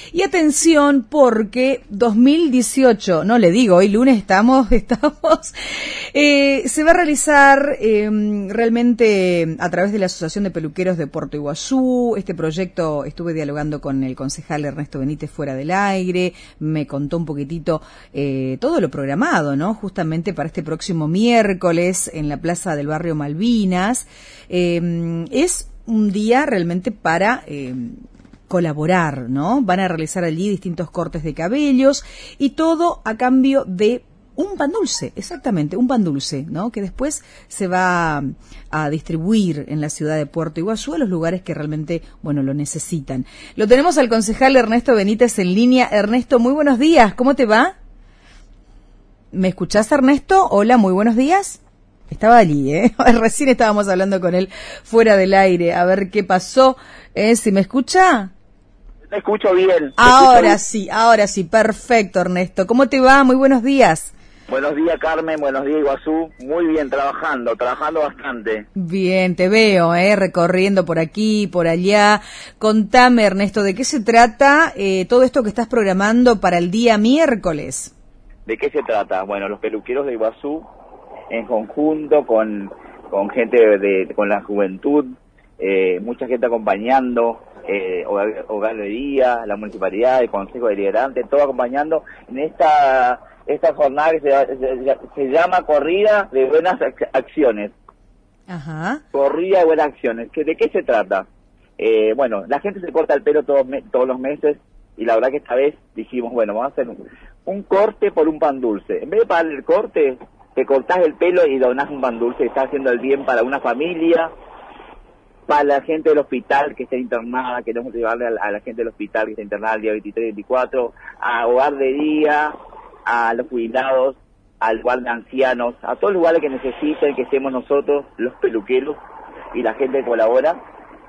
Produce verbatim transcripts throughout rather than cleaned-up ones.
Y atención porque dos mil dieciocho, no le digo, hoy lunes estamos, estamos, eh, se va a realizar eh, realmente a través de la Asociación de Peluqueros de Puerto Iguazú. Este proyecto estuve dialogando con el concejal Ernesto Benítez fuera del aire, me contó un poquitito eh, todo lo programado, ¿no? Justamente para este próximo miércoles en la Plaza del Barrio Malvinas. Eh, es un día realmente para eh, colaborar, ¿no? Van a realizar allí distintos cortes de cabellos y todo a cambio de un pan dulce, exactamente, un pan dulce, ¿no? Que después se va a distribuir en la ciudad de Puerto Iguazú a los lugares que realmente, bueno, lo necesitan. Lo tenemos al concejal Ernesto Benítez en línea. Ernesto, muy buenos días, ¿cómo te va? ¿Me escuchás, Ernesto? Hola, muy buenos días. Estaba allí, ¿eh? Recién estábamos hablando con él fuera del aire, a ver qué pasó. ¿Eh? ¿Si me escucha? Me escucho bien. Ahora escucho sí, bien. ahora sí, perfecto, Ernesto. ¿Cómo te va? Muy buenos días. Buenos días, Carmen, buenos días, Iguazú. Muy bien, trabajando, trabajando bastante. Bien, te veo, ¿eh? Recorriendo por aquí, por allá. Contame, Ernesto, ¿de qué se trata eh, todo esto que estás programando para el día miércoles? ¿De qué se trata? Bueno, los peluqueros de Iguazú, en conjunto con, con gente de, de con la juventud, eh, mucha gente acompañando, eh, hogar, hogar de día, la municipalidad, el consejo deliberante, todo acompañando en esta esta jornada que se, se, se llama Corrida de Buenas Acciones. Ajá. Corrida de Buenas Acciones. ¿De qué se trata? Eh, bueno, la gente se corta el pelo todos, todos los meses y la verdad que esta vez dijimos, bueno, vamos a hacer un, un corte por un pan dulce. En vez de pagar el corte, te cortás el pelo y donás un pan dulce, estás haciendo el bien para una familia, para la gente del hospital que está internada, queremos llevarle a la, a la gente del hospital que está internada el día veintitrés y veinticuatro, a hogar de día, a los jubilados, al lugar de ancianos, a todos los lugares que necesiten que estemos nosotros, los peluqueros y la gente que colabora.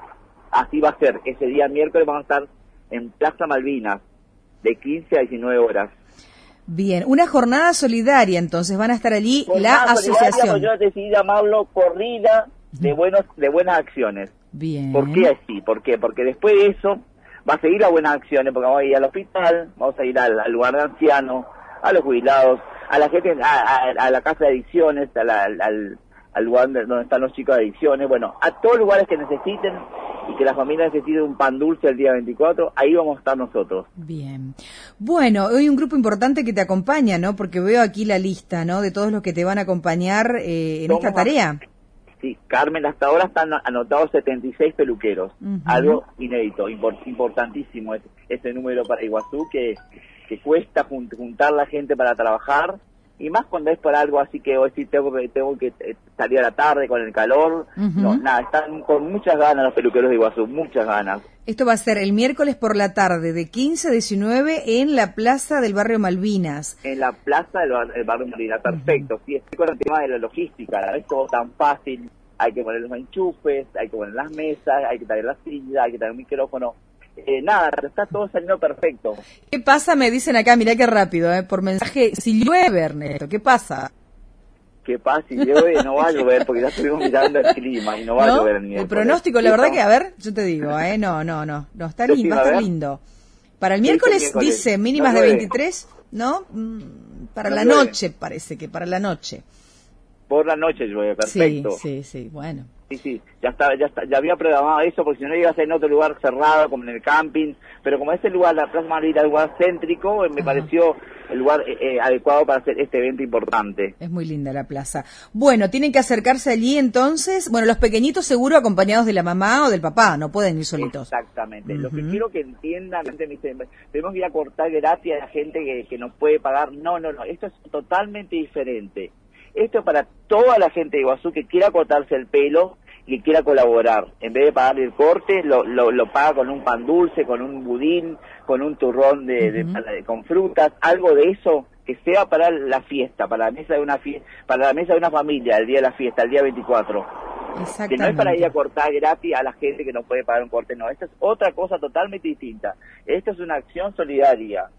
Así va a ser, ese día miércoles vamos a estar en Plaza Malvinas, de quince a diecinueve horas. Bien, una jornada solidaria, entonces van a estar allí jornada la asociación. Yo decidí llamarlo Corrida de buenos de buenas acciones. Bien. ¿Por qué así? ¿Por qué? Porque después de eso va a seguir las buenas acciones, porque vamos a ir al hospital, vamos a ir al, al lugar de ancianos, a los jubilados, a la gente, a, a, a la casa de adicciones, a la, al, al lugar donde están los chicos de adicciones, bueno, a todos los lugares que necesiten y que la familia necesite un pan dulce el día veinticuatro, ahí vamos a estar nosotros. Bien. Bueno, hoy un grupo importante que te acompaña, ¿no? Porque veo aquí la lista, ¿no? De todos los que te van a acompañar eh, en Somos esta tarea. A... Sí, Carmen, hasta ahora están anotados setenta y seis peluqueros, uh-huh. Algo inédito, import, importantísimo ese, ese número para Iguazú, que, que cuesta jun, juntar la gente para trabajar, y más cuando es por algo así que hoy sí tengo, tengo que salir a la tarde con el calor, uh-huh. No, nada, están con muchas ganas los peluqueros de Iguazú, muchas ganas. Esto va a ser el miércoles por la tarde, de quince a diecinueve, en la Plaza del Barrio Malvinas. En la Plaza del, bar, del Barrio Malvinas, perfecto. Uh-huh. Sí, estoy con el tema de la logística, la vez todo tan fácil, hay que poner los enchufes, hay que poner las mesas, hay que traer las sillas, hay que traer un micrófono. Eh, nada, está todo saliendo perfecto. ¿Qué pasa? Me dicen acá, mirá qué rápido, eh, por mensaje, si llueve, Ernesto, ¿qué pasa? ¿Qué pasa? Si llueve, no va a llover, porque ya estuvimos mirando el clima y no va ¿No? a llover el miércoles. El pronóstico, la verdad que, a ver, yo te digo, eh, no, no, no, no, está lindo, va a estar lindo. Para el miércoles, miércoles dice mínimas no de veintitrés, ¿no? Para no la llueve. Noche, parece que para la noche. Por la noche llueve, perfecto. Sí, sí, sí, bueno. Sí, sí, ya está, ya está, ya había programado eso, porque si no iba a ser en otro lugar cerrado, como en el camping, pero como ese lugar, la Plaza Malvinas, es un lugar céntrico, me Ajá. pareció el lugar eh, adecuado para hacer este evento importante. Es muy linda la plaza. Bueno, tienen que acercarse allí entonces, bueno, los pequeñitos seguro acompañados de la mamá o del papá, no pueden ir solitos. Exactamente, uh-huh. Lo que quiero que entiendan, me dicen, tenemos que ir a cortar gratis a la gente que, que nos puede pagar, no, no, no, esto es totalmente diferente. Esto es para toda la gente de Iguazú que quiera cortarse el pelo y que quiera colaborar. En vez de pagar el corte, lo, lo, lo paga con un pan dulce, con un budín, con un turrón de, uh-huh. de, de, con frutas, algo de eso que sea para la fiesta, para la mesa de una fiesta, para la mesa de una familia, el día de la fiesta, el día veinticuatro. Que no es para ir a cortar gratis a la gente que no puede pagar un corte, no. Esta es otra cosa totalmente distinta. Esto es una acción solidaria.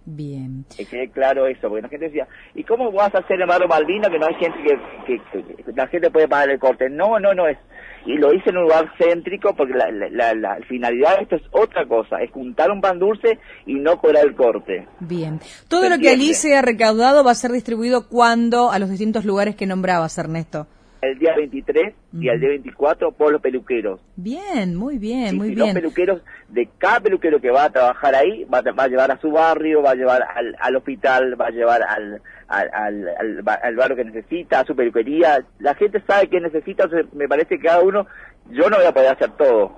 Bien. Que quede claro eso, porque la gente decía, ¿y cómo vas a hacer en Barrio Malvino que no hay gente que, que, que, que la gente puede pagar el corte? No, no, no es. Y lo hice en un lugar céntrico porque la, la, la, la finalidad de esto es otra cosa, es juntar un pan dulce y no cobrar el corte. Bien. Todo lo que allí se ha recaudado va a ser distribuido ¿cuándo a los distintos lugares que nombrabas, Ernesto? El día veintitrés uh-huh. y el día veinticuatro por los peluqueros. Bien, muy bien, y muy si bien. Los peluqueros, de cada peluquero que va a trabajar ahí, va, va a llevar a su barrio, va a llevar al, al hospital, va a llevar al, al, al, al, al barrio que necesita, a su peluquería. La gente sabe qué necesita, entonces me parece que cada uno, yo no voy a poder hacer todo.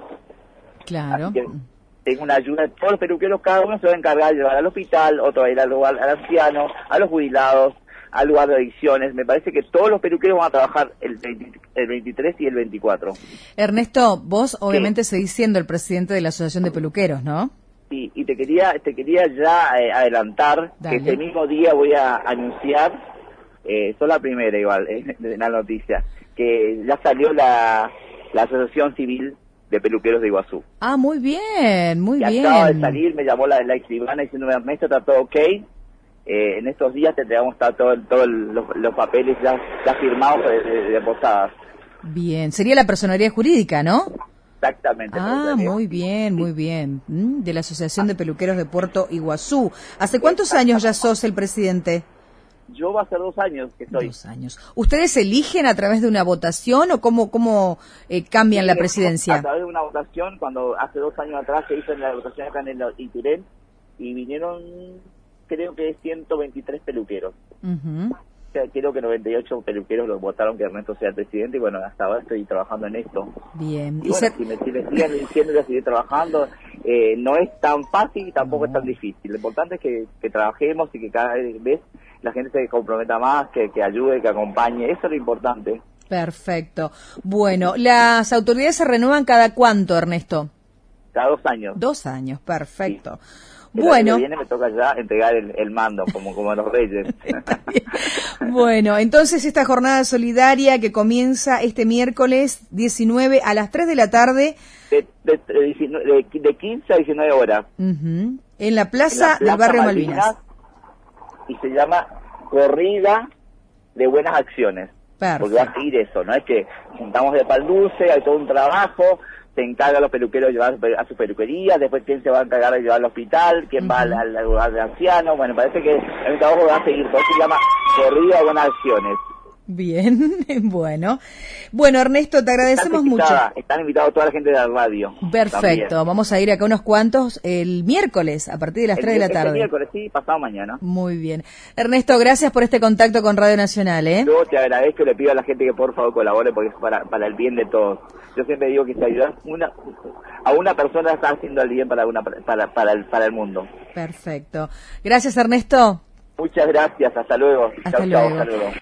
Claro. Tengo una ayuda de todos los peluqueros, cada uno se va a encargar de llevar al hospital, otro va a ir al, al, al anciano, a los jubilados, al lugar de adicciones. Me parece que todos los peluqueros van a trabajar el, veinte, el veintitrés y el veinticuatro. Ernesto, vos obviamente ¿Qué? seguís siendo el presidente de la Asociación de Peluqueros, ¿no? Sí, y te quería te quería ya eh, adelantar Dale. que ese mismo día voy a anunciar, eh, soy la primera igual, eh, en la noticia, que ya salió la, la Asociación Civil de Peluqueros de Iguazú. Ah, muy bien, muy que bien. Acaba de salir, me llamó la, la escribana diciéndome, Ernesto, está todo ok. Eh, en estos días te entregamos todos todo, todo los, los papeles ya, ya firmados de, de, de posadas. Bien, sería la personería jurídica, ¿no? Exactamente. Ah, muy bien, muy bien. Mm, de la Asociación de Peluqueros de Puerto Iguazú. ¿Hace cuántos años ya sos el presidente? Yo va a ser dos años que estoy. Dos años. ¿Ustedes eligen a través de una votación o cómo, cómo eh, cambian sí, la presidencia? A través de una votación, cuando hace dos años atrás se hizo la votación acá en el Iturén y vinieron, creo que ciento veintitrés peluqueros. Uh-huh. O sea, creo que noventa y ocho peluqueros los votaron que Ernesto sea el presidente y bueno, hasta ahora estoy trabajando en esto. Bien. Y, y bueno, ser... si, me, si me siguen diciendo voy a seguir trabajando, eh, no es tan fácil y tampoco no. es tan difícil. Lo importante es que, que trabajemos y que cada vez la gente se comprometa más, que, que ayude, que acompañe. Eso es lo importante. Perfecto. Bueno, ¿las autoridades se renuevan cada cuánto, Ernesto? Cada dos años. Dos años, perfecto. Sí. Bueno. El año que viene me toca ya entregar el, el mando, como, como a los reyes. Bueno, entonces esta jornada solidaria que comienza este miércoles diecinueve a las tres de la tarde. De, de, de, de quince a diecinueve horas. Uh-huh. En la plaza, en la plaza del barrio Malvinas, Malvinas. Y se llama Corrida de Buenas Acciones. Perfecto. Porque va a seguir eso, ¿no? Es que juntamos de pan dulce, hay todo un trabajo. Se encarga a los peluqueros de llevar a su peluquería, después quién se va a encargar de llevar al hospital, quién uh-huh. va al, al lugar de ancianos. Bueno, parece que el trabajo va a seguir, todo se llama Corrida de Buenas Acciones. Bien, bueno. Bueno, Ernesto, te agradecemos mucho. Están invitados toda la gente de la radio. Perfecto, también. Vamos a ir acá unos cuantos el miércoles, a partir de las el, tres de la tarde. El miércoles, sí, pasado mañana. Muy bien. Ernesto, gracias por este contacto con Radio Nacional, ¿eh? Yo te agradezco y le pido a la gente que por favor colabore porque es para, para el bien de todos. Yo siempre digo que si ayudas una, a una persona está haciendo el bien para, una, para, para, el, para el mundo. Perfecto. Gracias, Ernesto. Muchas gracias, hasta luego. Hasta chau, luego. Chau, hasta luego.